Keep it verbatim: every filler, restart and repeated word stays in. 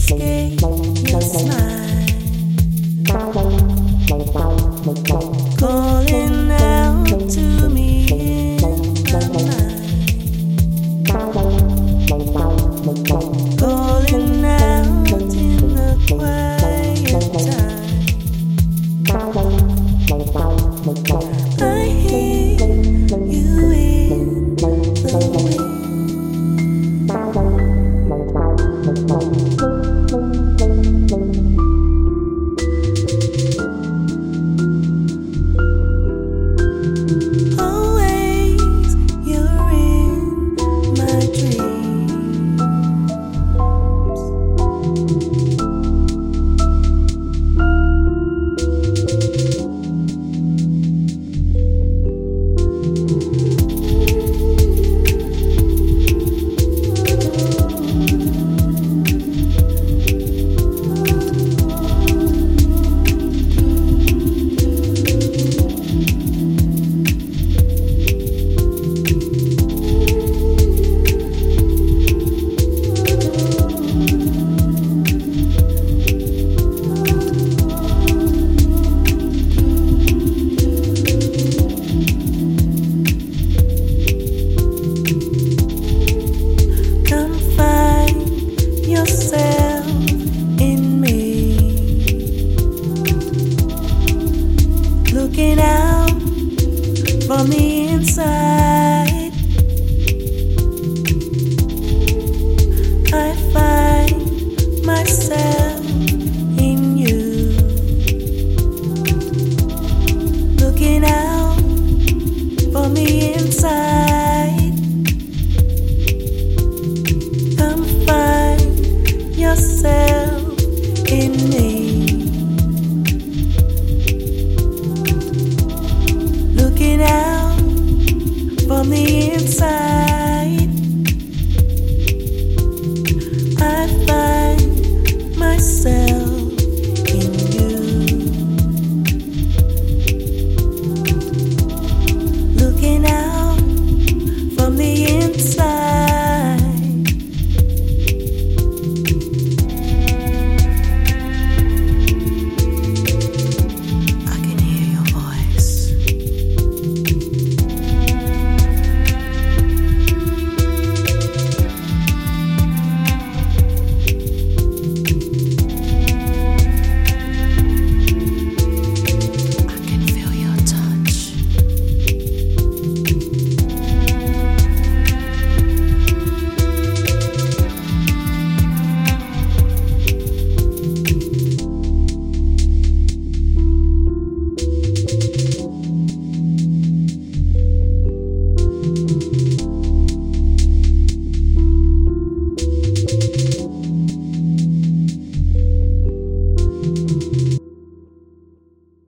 escape your smile, calling out to me in the night, calling out in the quiet time. I hear you in the wind. Always you're in my dreams. Yourself in me, looking out from the inside. I find myself in you, looking out from the inside. Yourself in me.